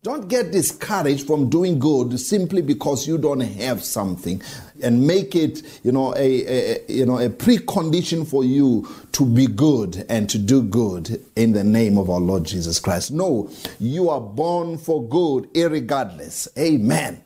Don't get discouraged from doing good simply because you don't have something, and make it, a precondition for you to be good and to do good in the name of our Lord Jesus Christ. No, you are born for good, irregardless. Amen.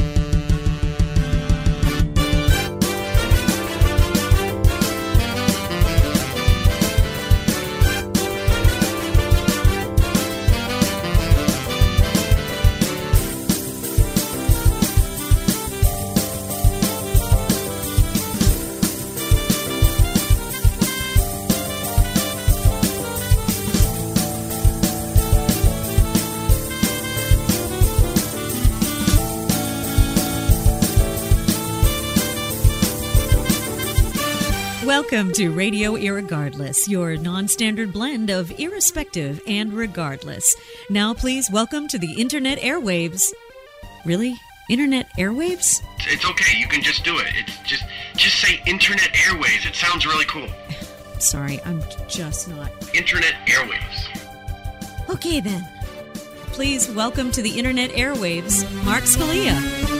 Welcome to Radio Irregardless, your non-standard blend of irrespective and regardless. Now, please welcome to the Internet airwaves. Really? Internet airwaves? It's okay. You can just do it. It's just say Internet airwaves. It sounds really cool. Sorry, I'm just not. Internet airwaves. Okay, then. Please welcome to the Internet airwaves, Mark Scalia.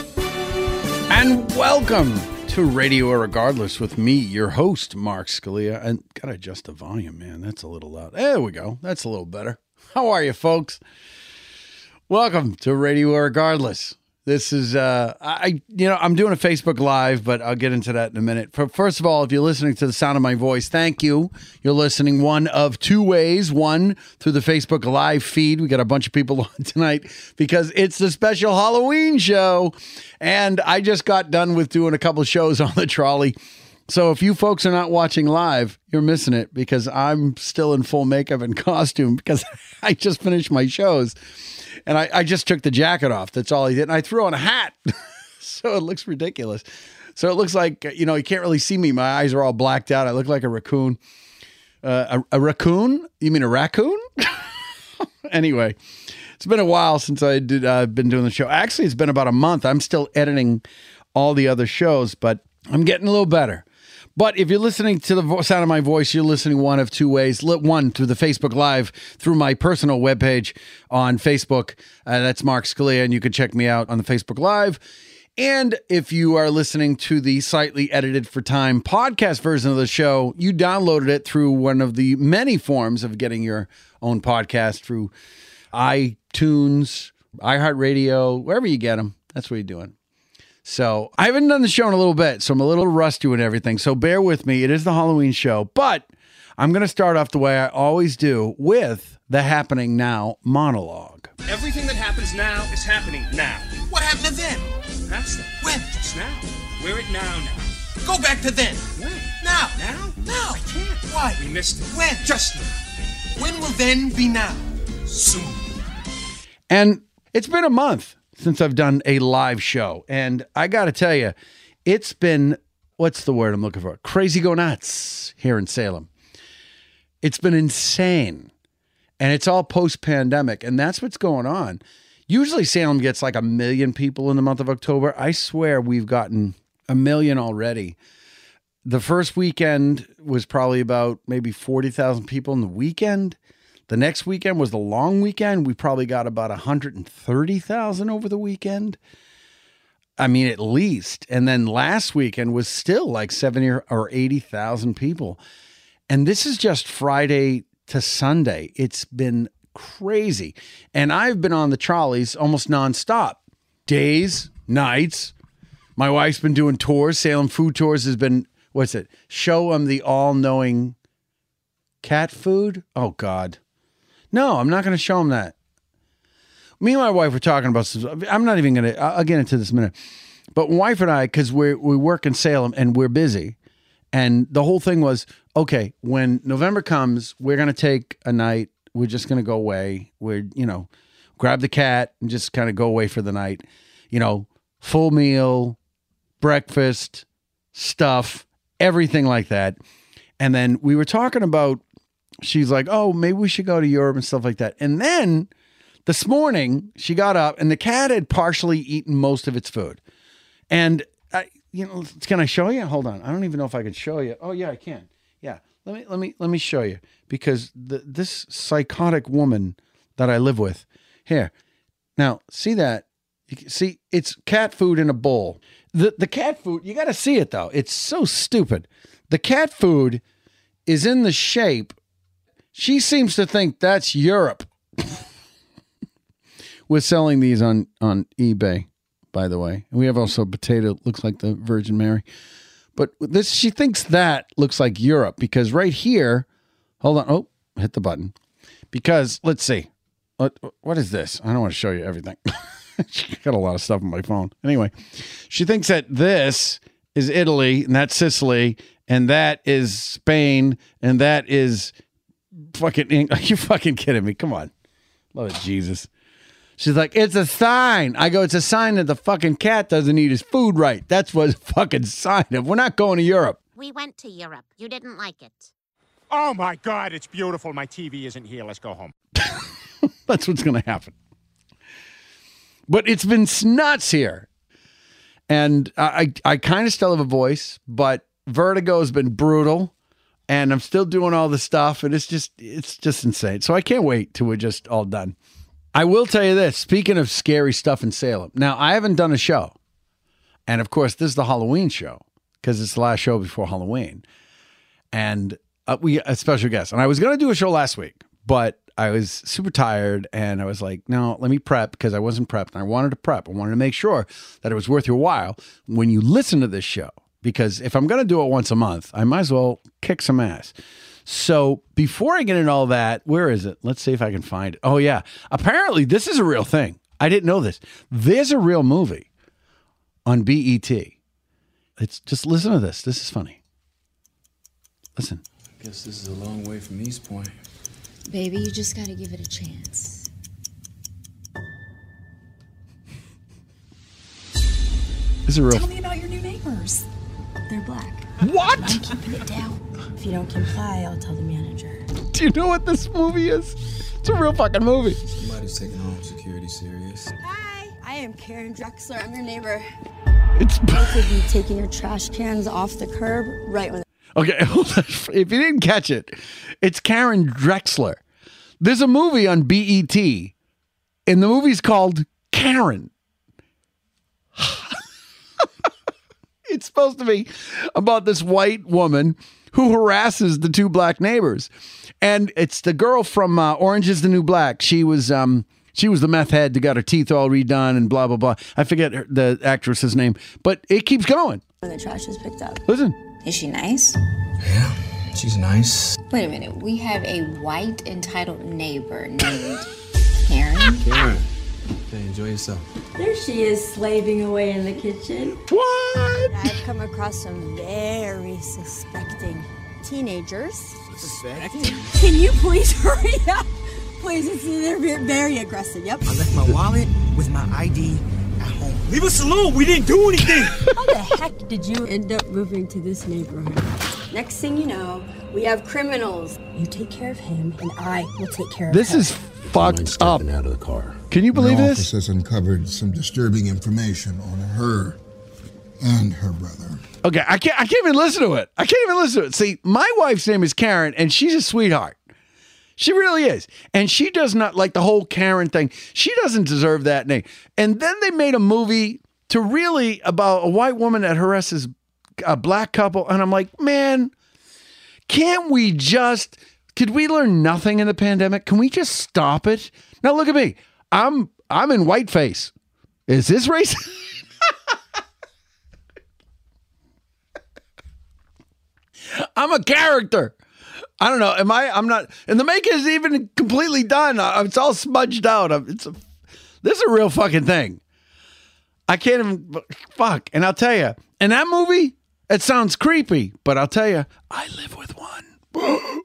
And welcome to Radio Irregardless with me, your host, Mark Scalia. And gotta adjust the volume, man. That's a little loud. There we go. That's a little better. How are you, folks? Welcome to Radio Irregardless. This is, I'm doing a Facebook Live, but I'll get into that in a minute. First of all, if you're listening to the sound of my voice, thank you. You're listening one of two ways. One, through the Facebook Live feed. We got a bunch of people on tonight because it's the special Halloween show. And I just got done with doing a couple of shows on the trolley. So if you folks are not watching live, you're missing it because I'm still in full makeup and costume because I just finished my shows. And I just took the jacket off. That's all I did. And I threw on a hat. So it looks ridiculous. So it looks like, you can't really see me. My eyes are all blacked out. I look like a raccoon. A raccoon? You mean a raccoon? Anyway, it's been a while since I been doing the show. Actually, it's been about a month. I'm still editing all the other shows, but I'm getting a little better. But if you're listening to the sound of my voice, you're listening one of two ways. One, through the Facebook Live, through my personal webpage on Facebook. That's Mark Scalia, and you can check me out on the Facebook Live. And if you are listening to the slightly edited for time podcast version of the show, you downloaded it through one of the many forms of getting your own podcast through iTunes, iHeartRadio, wherever you get them. That's what you're doing. So I haven't done the show in a little bit, so I'm a little rusty and everything. So bear with me. It is the Halloween show, but I'm going to start off the way I always do with the Happening Now monologue. Everything that happens now is happening now. What happened to then? That's them. When? Just now. We're at now. Go back to then. When? Now. Now? Now. I can't. Why? We missed it. When? Just now. When will then be now? Soon. And it's been a month since I've done a live show. And I got to tell you, it's been, what's the word I'm looking for? Crazy go nuts here in Salem. It's been insane. And it's all post-pandemic. And that's what's going on. Usually Salem gets like 1 million people in the month of October. I swear we've gotten 1 million already. The first weekend was probably about maybe 40,000 people in the weekend. The next weekend was the long weekend. We probably got about 130,000 over the weekend. I mean, at least. And then last weekend was still like 70 or 80,000 people. And this is just Friday to Sunday. It's been crazy. And I've been on the trolleys almost nonstop. Days, nights. My wife's been doing tours. Salem Food Tours has been, what's it? Show them the all-knowing cat food? Oh, God. No, I'm not going to show them that. Me and my wife were talking about some, I'm not even going to, I'll get into this in a minute. But my wife and I, because we work in Salem and we're busy, and the whole thing was, okay, when November comes, we're going to take a night. We're just going to go away. We're, grab the cat and just kind of go away for the night. Full meal, breakfast, stuff, everything like that. And then we were talking about, she's like, oh, maybe we should go to Europe and stuff like that. And then this morning she got up and the cat had partially eaten most of its food. And can I show you? Hold on. I don't even know if I can show you. Oh yeah, I can. Yeah. Let me show you, because this psychotic woman that I live with here, Now, see that? See, it's cat food in a bowl. The cat food, you got to see it, though. It's so stupid. The cat food is in the shape. She seems to think that's Europe. We're selling these on eBay, by the way. And we have also potato, looks like the Virgin Mary. But this, she thinks that looks like Europe because right here, hold on. Oh, hit the button. Because, let's see. What is this? I don't want to show you everything. She got a lot of stuff on my phone. Anyway, she thinks that this is Italy, and that's Sicily, and that is Spain, and that is fucking... Are you fucking kidding me? Come on. Lord Jesus. She's like, it's a sign. I go, it's a sign that the fucking cat doesn't eat his food right. That's what it's fucking sign of. We're not going to Europe. We went to Europe. You didn't like it. Oh, my God, it's beautiful. My TV isn't here. Let's go home. That's what's going to happen. But it's been nuts here. And I kind of still have a voice, but vertigo has been brutal. And I'm still doing all the stuff. And it's just insane. So I can't wait till we're just all done. I will tell you this. Speaking of scary stuff in Salem. Now, I haven't done a show. And, of course, this is the Halloween show because it's the last show before Halloween. And we a special guest. And I was going to do a show last week, but I was super tired and I was like, no, let me prep because I wasn't prepped and I wanted to prep. I wanted to make sure that it was worth your while when you listen to this show because if I'm going to do it once a month, I might as well kick some ass. So before I get into all that, where is it? Let's see if I can find it. Oh, yeah. Apparently, this is a real thing. I didn't know this. There's a real movie on BET. It's just listen to this. This is funny. Listen. I guess this is a long way from East Point. Baby, you just gotta give it a chance. This is a real. Tell me about your new neighbors. They're black. What? I'm keeping it down. If you don't comply, I'll tell the manager. Do you know what this movie is? It's a real fucking movie. Somebody's taking home security serious. Hi, I am Karen Drexler. I'm your neighbor. It's Both of you taking your trash cans off the curb right when. Okay, if you didn't catch it, it's Karen Drexler. There's a movie on BET, and the movie's called Karen. It's supposed to be about this white woman who harasses the two black neighbors. And it's the girl from Orange is the New Black. She was the meth head that got her teeth all redone and blah, blah, blah. I forget the actress's name, but it keeps going. When the trash is picked up. Listen. Is she nice? Yeah, she's nice. Wait a minute. We have a white entitled neighbor named Karen. Karen, okay, enjoy yourself. There she is, slaving away in the kitchen. What? I've come across some very suspecting teenagers. Suspecting? Can you please hurry up? Please, they're very aggressive. Yep. I left my wallet with my ID at home. Leave us alone. We didn't do anything. How the heck did you end up moving to this neighborhood? Next thing you know, we have criminals. You take care of him, and I will take care of This her. is fucked up. Out of the car. Can you believe The this? office has uncovered some disturbing information on her and her brother. Okay, I can't even listen to it. I can't even listen to it. See, my wife's name is Karen, and she's a sweetheart. She really is. And she does not like the whole Karen thing. She doesn't deserve that name. And then they made a movie to really about a white woman that harasses a black couple. And I'm like, man, could we learn nothing in the pandemic? Can we just stop it? Now look at me. I'm in whiteface. Is this racist? I'm a character. I don't know. I'm not. And the makeup is even completely done. It's all smudged out. This is a real fucking thing. I can't even. Fuck. And I'll tell you, in that movie, it sounds creepy, but I'll tell you, I live with one.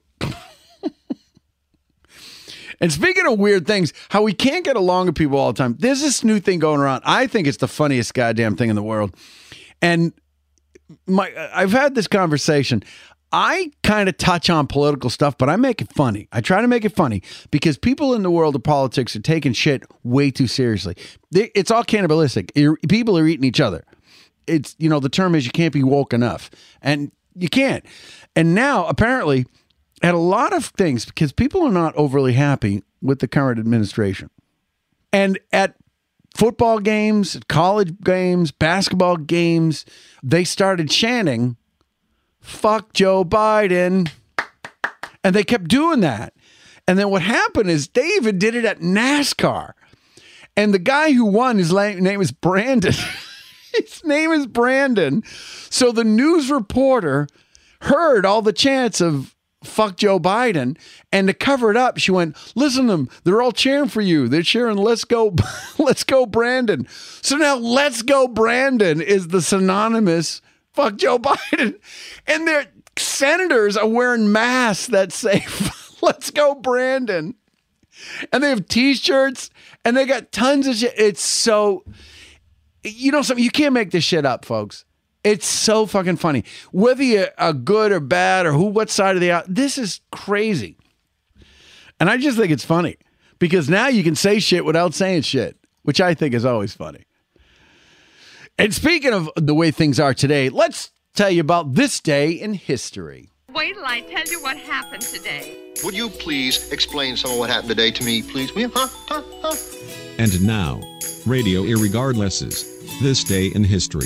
And speaking of weird things, how we can't get along with people all the time. There's this new thing going around. I think it's the funniest goddamn thing in the world. And I've had this conversation. I kind of touch on political stuff, but I make it funny. I try to make it funny because people in the world of politics are taking shit way too seriously. It's all cannibalistic. People are eating each other. It's, the term is you can't be woke enough. And you can't. And now, apparently, at a lot of things, because people are not overly happy with the current administration. And at football games, college games, basketball games, they started chanting, "Fuck Joe Biden." And they kept doing that. And then what happened is David did it at NASCAR. And the guy who won, his name is Brandon. His name is Brandon. So the news reporter heard all the chants of "fuck Joe Biden," and to cover it up, she went, "Listen to them. They're all cheering for you. They're cheering, let's go, let's go, Brandon." So now "let's go, Brandon" is the synonymous "fuck Joe Biden." And their senators are wearing masks that say "let's go, Brandon." And they have t-shirts and they got tons of shit. It's so, something, you can't make this shit up, folks. It's so fucking funny. Whether you are good or bad or what side of the aisle, this is crazy. And I just think it's funny because now you can say shit without saying shit, which I think is always funny. And speaking of the way things are today, let's tell you about this day in history. Wait till I tell you what happened today. Would you please explain some of what happened today to me, please? Will you? And now, Radio Irregardless's This Day in History.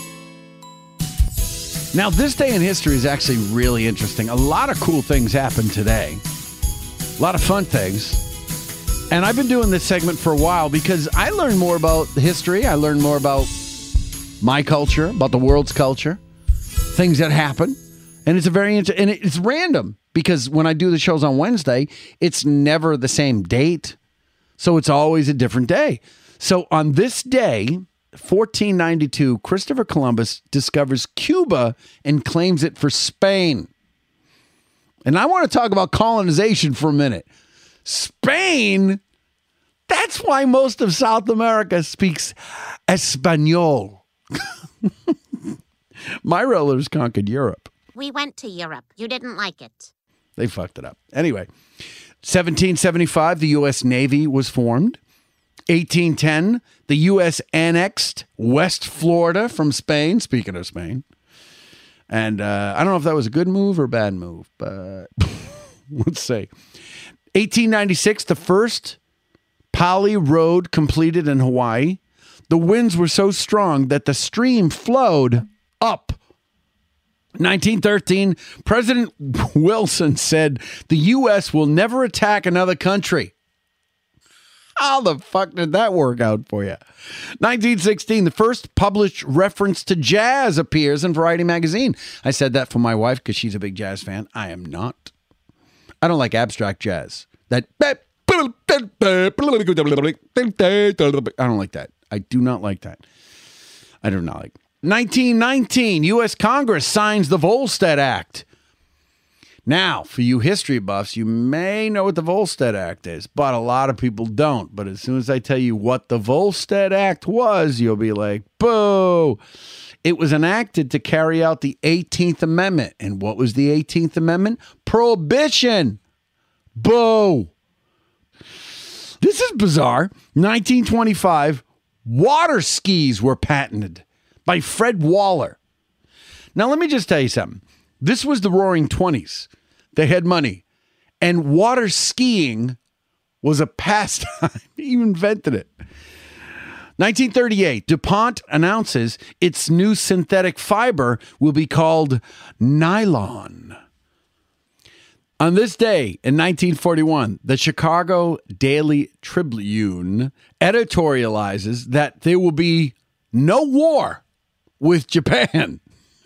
Now, this day in history is actually really interesting. A lot of cool things happened today. A lot of fun things. And I've been doing this segment for a while because I learned more about history. I learned more about my culture, about the world's culture, things that happen. And it's and it's random because when I do the shows on Wednesday, it's never the same date. So it's always a different day. So on this day, 1492, Christopher Columbus discovers Cuba and claims it for Spain. And I want to talk about colonization for a minute. Spain, that's why most of South America speaks Espanol. My relatives conquered Europe. We went to Europe. You didn't like it. They fucked it up. Anyway, 1775, the U.S. Navy was formed. 1810, the U.S. annexed West Florida from Spain, speaking of Spain. And I don't know if that was a good move or a bad move, but let's see. 1896, the first Pali Road completed in Hawaii. The winds were so strong that the stream flowed up. 1913, President Wilson said the U.S. will never attack another country. How the fuck did that work out for you? 1916, the first published reference to jazz appears in Variety magazine. I said that for my wife because she's a big jazz fan. I am not. I don't like abstract jazz. I don't like that. I do not like that. I do not like. 1919, U.S. Congress signs the Volstead Act. Now, for you history buffs, you may know what the Volstead Act is, but a lot of people don't. But as soon as I tell you what the Volstead Act was, you'll be like, boo. It was enacted to carry out the 18th Amendment. And what was the 18th Amendment? Prohibition. Boo. This is bizarre. 1925, water skis were patented by Fred Waller. Now, let me just tell you something. This was the Roaring 20s. They had money. And water skiing was a pastime. He invented it. 1938, DuPont announces its new synthetic fiber will be called nylon. On this day in 1941, the Chicago Daily Tribune editorializes that there will be no war with Japan.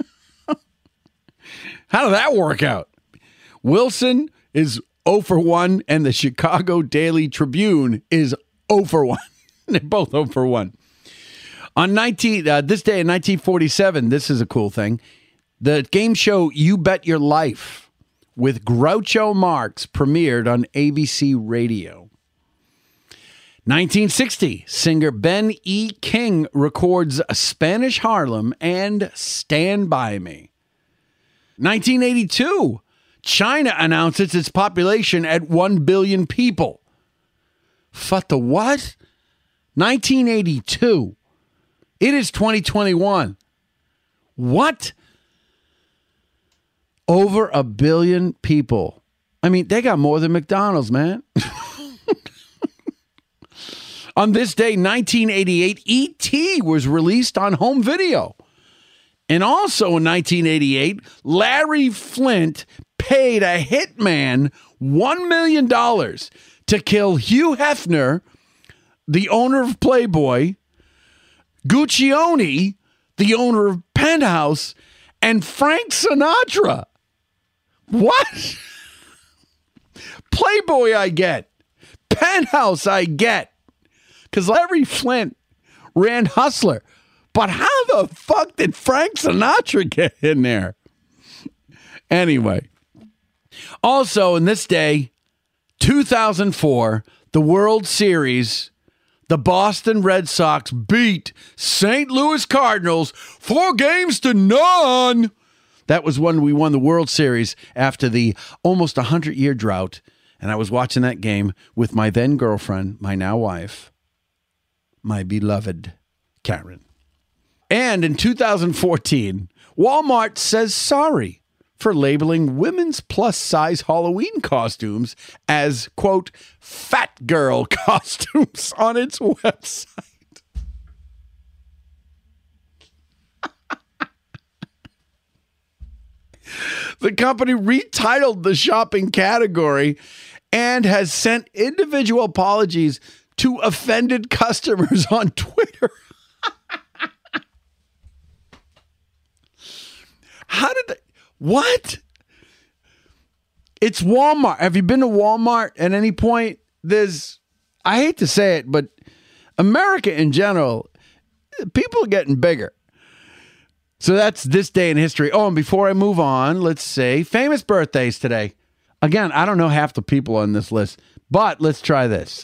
How did that work out? Wilson is 0 for 1, and the Chicago Daily Tribune is 0 for 1. They're both 0 for 1. On this day in 1947, this is a cool thing. The game show You Bet Your Life with Groucho Marx premiered on ABC Radio. 1960, singer Ben E. King records Spanish Harlem and Stand By Me. 1982, China announces its population at 1 billion people. What the what? 1982. It is 2021. What? Over 1 billion people. I mean, they got more than McDonald's, man. On this day, 1988, E.T. was released on home video. And also in 1988, Larry Flint paid a hitman $1 million to kill Hugh Hefner, the owner of Playboy, Guccione, the owner of Penthouse, and Frank Sinatra. What? Playboy I get. Penthouse I get. Because Larry Flint ran Hustler. But how the fuck did Frank Sinatra get in there? Anyway. Also, in this day, 2004, the World Series, the Boston Red Sox beat St. Louis Cardinals 4-0. That was when we won the World Series after the almost 100-year drought. And I was watching that game with my then girlfriend, my now wife, my beloved Karen. And in 2014, Walmart says sorry for labeling women's plus-size Halloween costumes as, quote, fat girl costumes on its website. The company retitled the shopping category and has sent individual apologies to offended customers on Twitter. How did they... What? It's Walmart. Have you been to Walmart at any point? I hate to say it, but America in general, people are getting bigger. So that's this day in history. Oh, and before I move on, let's say famous birthdays today. Again, I don't know half the people on this list, but let's try this.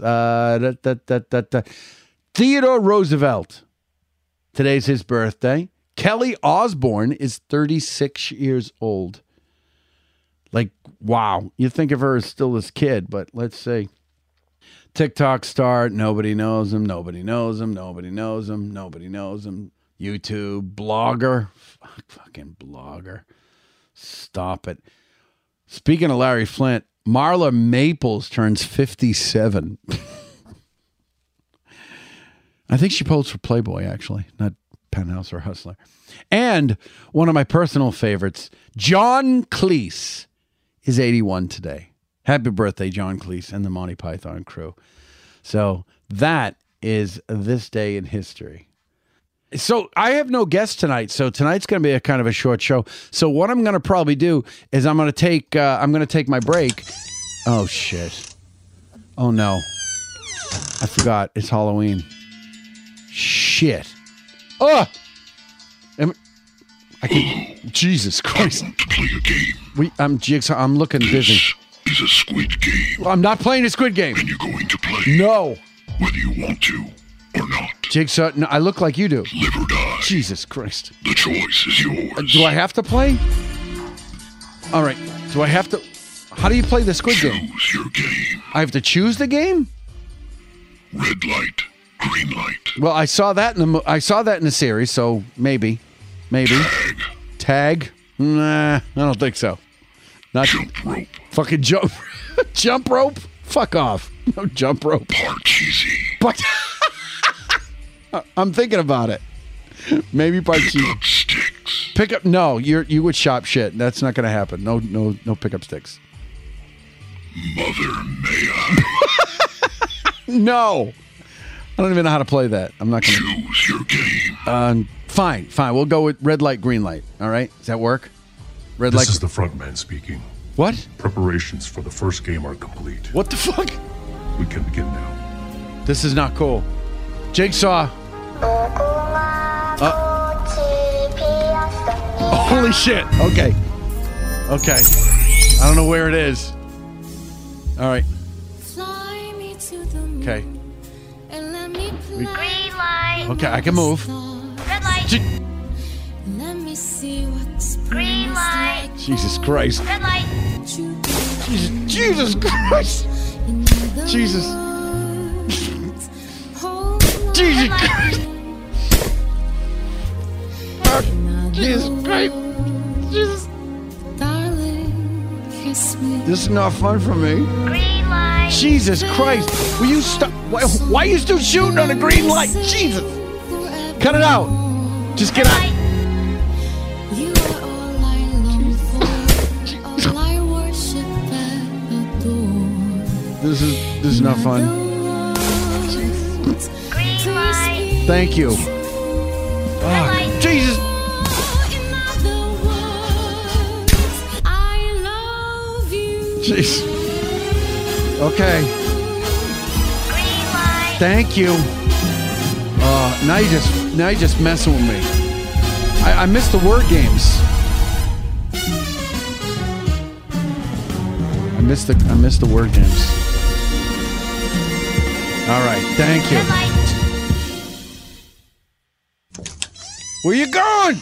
Theodore Roosevelt. Today's his birthday. Kelly Osbourne is 36 years old. Like, wow. You think of her as still this kid, but let's see. TikTok star, nobody knows him, nobody knows him, nobody knows him, nobody knows him. YouTube, blogger. Fucking blogger. Stop it. Speaking of Larry Flint, Marla Maples turns 57. I think she posed for Playboy, actually, not Penthouse or Hustler. And one of my personal favorites, John Cleese, is 81 today. Happy birthday, John Cleese and the Monty Python crew. So that is this day in history. So I have no guests tonight, so tonight's going to be a kind of a short show. So what I'm going to probably do is I'm going to take my break. Oh shit! Oh no! I forgot it's Halloween. Shit! Oh! Jesus Christ! I want to play a game. I'm Jigsaw. I'm looking busy. This is a Squid Game. Well, I'm not playing a Squid Game. And you're going to play. No. Whether you want to or not. Jigsaw, no, I look like you do. Live or die. Jesus Christ. The choice is yours. Do I have to play? All right. Do I have to? How do you play the Squid Game? Choose your game. I have to choose the game? Red light, green light. Well, I saw that in the series, so maybe. Tag? Nah, I don't think so. Not jump rope. Fucking jump. Jump rope? Fuck off. No jump rope. Parcheesi. But I'm thinking about it. Maybe Parcheesi. Pick up sticks. Pick up? No, you would shop shit. That's not going to happen. No pickup sticks. Mother may I? No. I don't even know how to play that. I'm not going to. Choose your game. Fine. We'll go with red light, green light. All right? Does that work? Red light. This is the front man speaking. What? Preparations for the first game are complete. What the fuck? We can begin now. This is not cool. Jigsaw. Holy shit. Okay. I don't know where it is. All right. Okay. Green light. Okay, I can move. Red light. Let me see what green light. Jesus Christ. Red light. Jesus Christ. Jesus. Jesus Christ. Jesus Christ. Jesus. Darling, kiss me. This is not fun for me. Green light. Jesus Christ. Will you stop? Why are you still shooting on a green light? Jesus. Cut it out. Just get out. You are all I long for, all I worship and adore. This is not fun. Green light. Thank you. Oh, Jesus. Jeez. Okay. Green light. Thank you. Now you just messing with me. I missed the word games. I missed the word games. All right. Thank you. Where you going?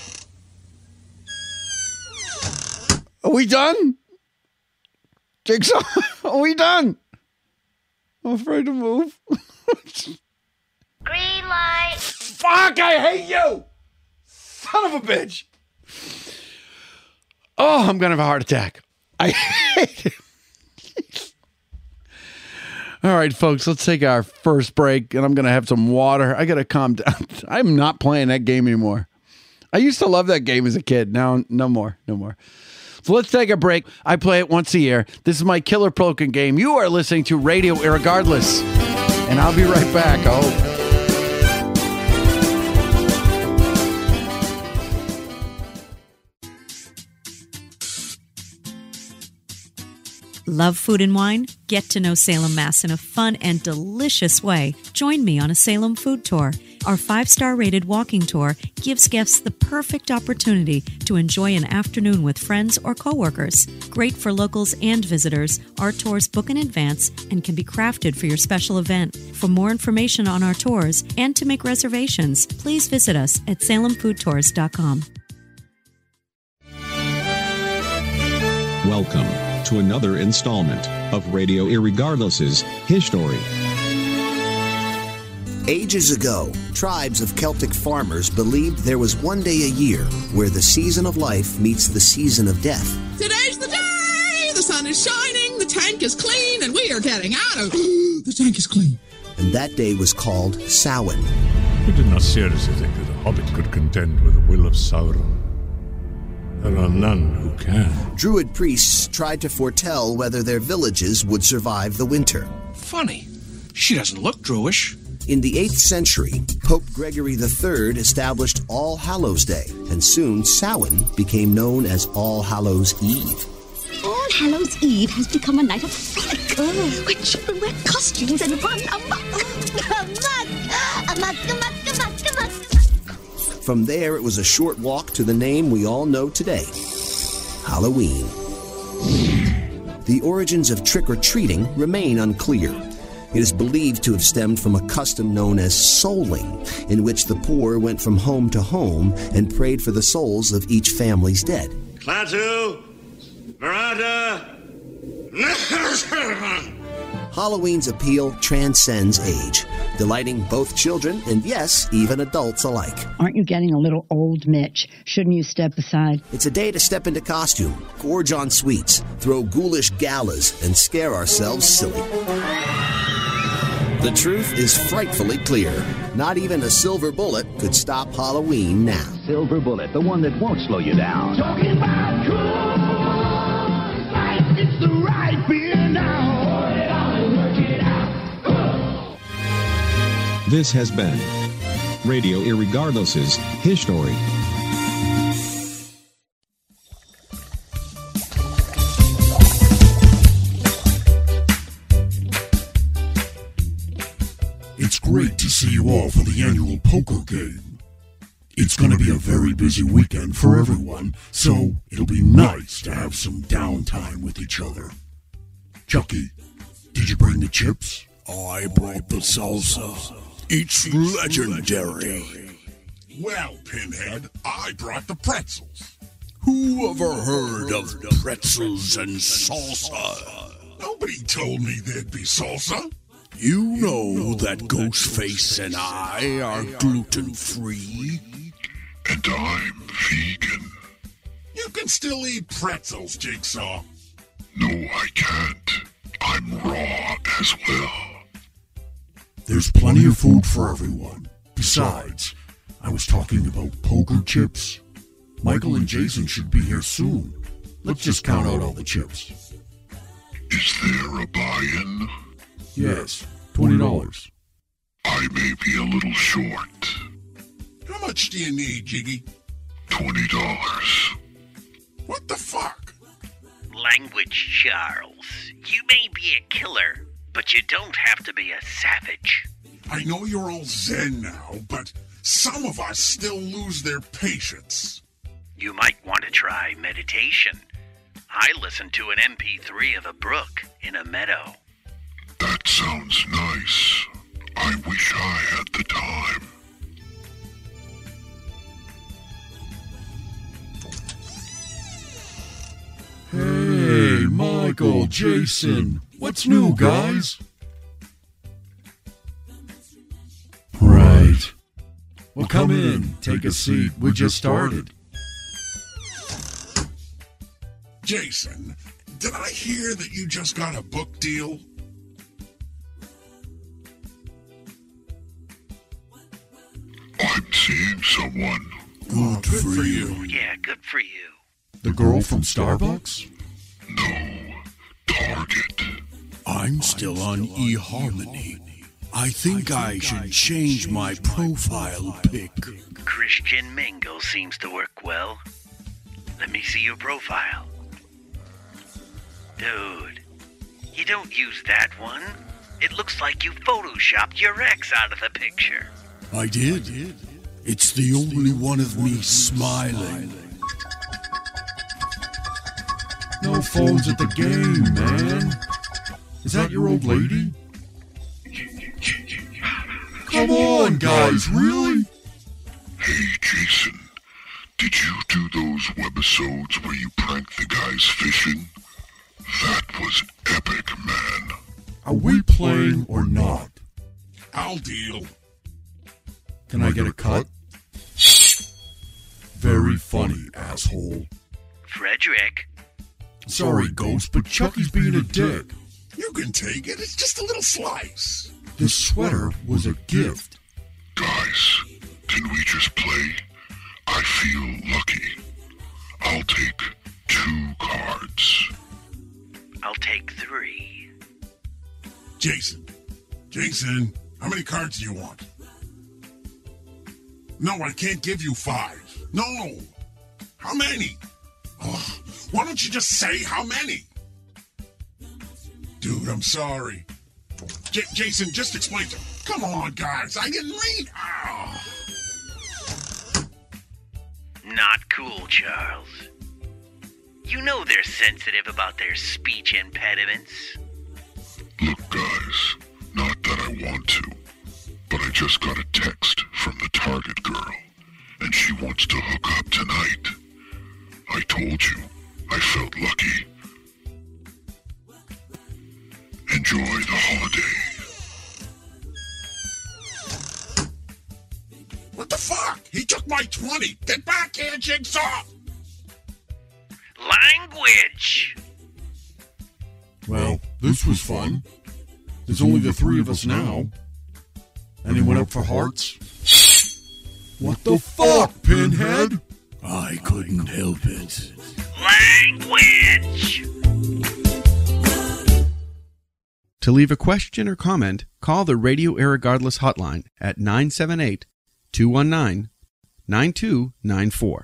Are we done? Jigsaw, are we done? I'm afraid to move. Green light. Fuck, I hate you! Son of a bitch. Oh, I'm going to have a heart attack. I hate it. All right, folks, let's take our first break, and I'm going to have some water. I got to calm down. I'm not playing that game anymore. I used to love that game as a kid. Now, no more. So let's take a break. I play it once a year. This is my Killer Poker game. You are listening to Radio Irregardless. And I'll be right back. Love food and wine? Get to know Salem, Mass. in a fun and delicious way. Join me on a Salem food tour. Our 5-star rated walking tour gives guests the perfect opportunity to enjoy an afternoon with friends or coworkers. Great for locals and visitors, our tours book in advance and can be crafted for your special event. For more information on our tours and to make reservations, please visit us at salemfoodtours.com. Welcome to another installment of Radio Irregardless's History. Ages ago, tribes of Celtic farmers believed there was one day a year where the season of life meets the season of death. Today's the day! The sun is shining, the tank is clean, and we are getting out of... The tank is clean. And that day was called Samhain. You did not seriously think that a hobbit could contend with the will of Sauron. There are none who can. Druid priests tried to foretell whether their villages would survive the winter. Funny. She doesn't look Druish. In the 8th century, Pope Gregory III established All Hallows Day, and soon Samhain became known as All Hallows Eve. All Hallows Eve has become a night of frolic, where children wear costumes and run amok. Amok. From there, it was a short walk to the name we all know today, Halloween. The origins of trick-or-treating remain unclear. It is believed to have stemmed from a custom known as souling, in which the poor went from home to home and prayed for the souls of each family's dead. Klaatu, Marata. Halloween's appeal transcends age, delighting both children and, yes, even adults alike. Aren't you getting a little old, Mitch? Shouldn't you step aside? It's a day to step into costume, gorge on sweets, throw ghoulish galas, and scare ourselves silly. The truth is frightfully clear. Not even a silver bullet could stop Halloween now. Silver bullet, the one that won't slow you down. Talking about cool, life is the right beer now. Pour it on and work it out. This has been Radio Irregardless's History. It's great to see you all for the annual poker game. It's going to be a very busy weekend for everyone, so it'll be nice to have some downtime with each other. Chucky, did you bring the chips? I brought the salsa. It's legendary. Well, Pinhead, I brought the pretzels. Who ever heard of pretzels and salsa? Nobody told me there'd be salsa. You know that Ghostface and I are gluten-free. And I'm vegan. You can still eat pretzels, Jigsaw. No, I can't. I'm raw as well. There's plenty of food for everyone. Besides, I was talking about poker chips. Michael and Jason should be here soon. Let's just count out all the chips. Is there a buy-in? Yes, $20. I may be a little short. How much do you need, Jiggy? $20. What the fuck? Language, Charles. You may be a killer, but you don't have to be a savage. I know you're all zen now, but some of us still lose their patience. You might want to try meditation. I listened to an MP3 of a brook in a meadow. That sounds nice. I wish I had the time. Hey, Michael, Jason. What's new, guys? Right. Well, come in. Take a seat. We just started. Jason, did I hear that you just got a book deal? I'm seeing someone. Good for you. Yeah, good for you. The girl from Starbucks? No, Target. I'm still on eHarmony. I think I should change my profile pic. Christian Mingle seems to work well. Let me see your profile. Dude, you don't use that one. It looks like you photoshopped your ex out of the picture. I did. It's the only one of me smiling. No phones at the game, man. Is that your old lady? Come on, guys, really? Hey, Jason. Did you do those webisodes where you pranked the guys fishing? That was epic, man. Are we playing or not? I'll deal. Can I get a cut? Very funny, asshole. Frederick. Sorry, Ghost, but Chucky's being a dick. You can take it. It's just a little slice. This sweater was a gift. Guys, can we just play? I feel lucky. I'll take 2 cards. I'll take 3. Jason, how many cards do you want? No, I can't give you 5. No. How many? Oh, why don't you just say how many? Dude, I'm sorry. Jason, just explain to me. Come on, guys. I didn't read. Oh. Not cool, Charles. You know they're sensitive about their speech impediments. Look, guys, not that I want to, but I just got a text from the Target girl, and she wants to hook up tonight. I told you, I felt lucky. Enjoy the holiday. What the fuck? He took my 20. Get back here, Jigsaw! Language! Well, this was fun. There's only the 3 of us now. Anyone up for hearts? What the fuck, Pinhead? I couldn't help it. Language! To leave a question or comment, call the Radio Irregardless hotline at 978-219-9294.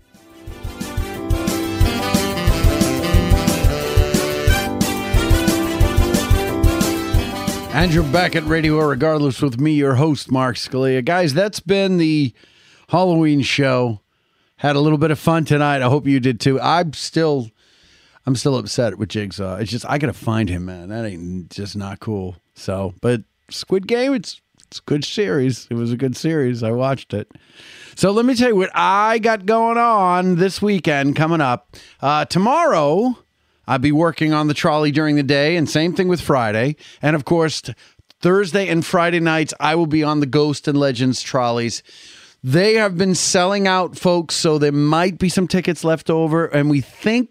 Andrew back at Radio Irregardless with me, your host, Mark Scalia. Guys, that's been the Halloween show. Had a little bit of fun tonight. I hope you did too. I'm still upset with Jigsaw. It's just I gotta find him, man. That ain't just not cool. So, but Squid Game, it's a good series. It was a good series. I watched it. So let me tell you what I got going on this weekend coming up. Tomorrow, I'll be working on the trolley during the day, and same thing with Friday. And of course, Thursday and Friday nights, I will be on the Ghost and Legends trolleys. They have been selling out, folks, so there might be some tickets left over, and we think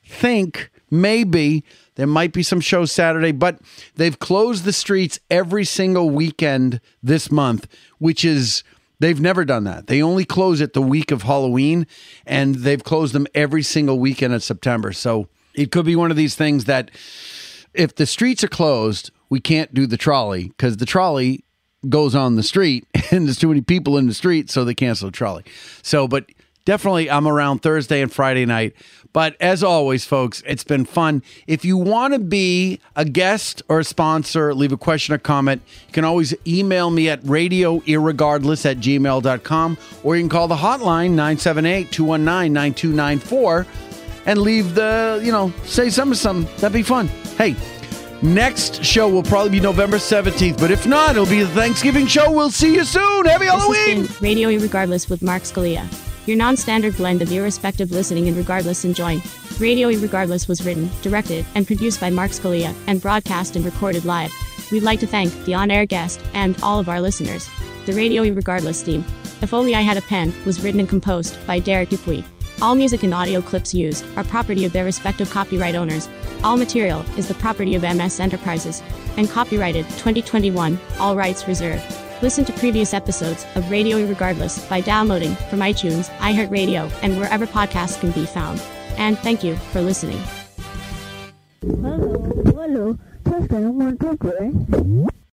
think maybe there might be some shows Saturday, but they've closed the streets every single weekend this month, which is, they've never done that. They only close it the week of Halloween, and they've closed them every single weekend of September. So it could be one of these things that if the streets are closed, we can't do the trolley because the trolley goes on the street and there's too many people in the street, so they cancel the trolley. So, but definitely I'm around Thursday and Friday night. But as always, folks, it's been fun. If you want to be a guest or a sponsor, leave a question or comment, you can always email me at radioirregardless@gmail.com, or you can call the hotline 978-219-9294 and leave the, say something. That'd be fun. Hey, next show will probably be November 17th, but if not, it'll be the Thanksgiving show. We'll see you soon. Happy Halloween! This has been Radio Irregardless with Mark Scalia. Your non-standard blend of irrespective listening and regardless enjoying. Radio Irregardless was written, directed, and produced by Mark Scalia, and broadcast and recorded live. We'd like to thank the on-air guest and all of our listeners. The Radio Irregardless theme, If Only I Had a Pen, was written and composed by Derek Dupuy. All music and audio clips used are property of their respective copyright owners. All material is the property of MS Enterprises and copyrighted 2021, all rights reserved. Listen to previous episodes of Radio Irregardless by downloading from iTunes, iHeartRadio, and wherever podcasts can be found. And thank you for listening. Hello.